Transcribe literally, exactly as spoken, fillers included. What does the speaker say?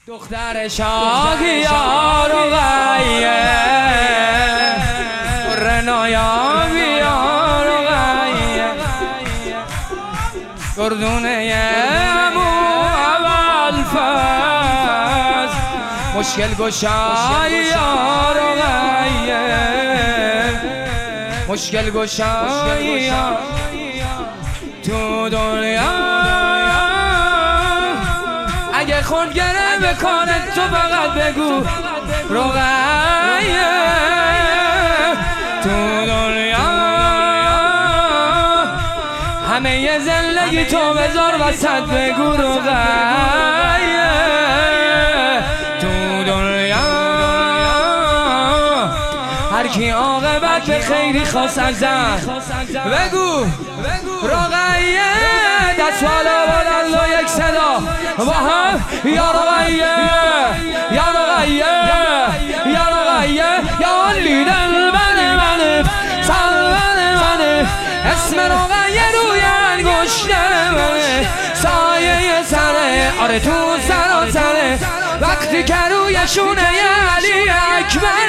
دختر شاهیار و غیه رنایا بیار و غیه گردونه امو اول فز مشکل گشای یار و غیه مشکل گشای تو دنیا اگه خون گره بکنه تو فقط بگو رقیه تو دنیا همه ی زندگی تو بذار وسط بگو رقیه تو دنیا هر کی عاقبت به خیری خواست ازم بگو رقیه دست بالا بلند و یک صدا با هم یا رقیه یا رقیه یا رقیه یا لیدن من من سلمان من اسم رقیه روی انگشت من سایه سره آره تو سر و سره وقتی که روی شونه علی اکبر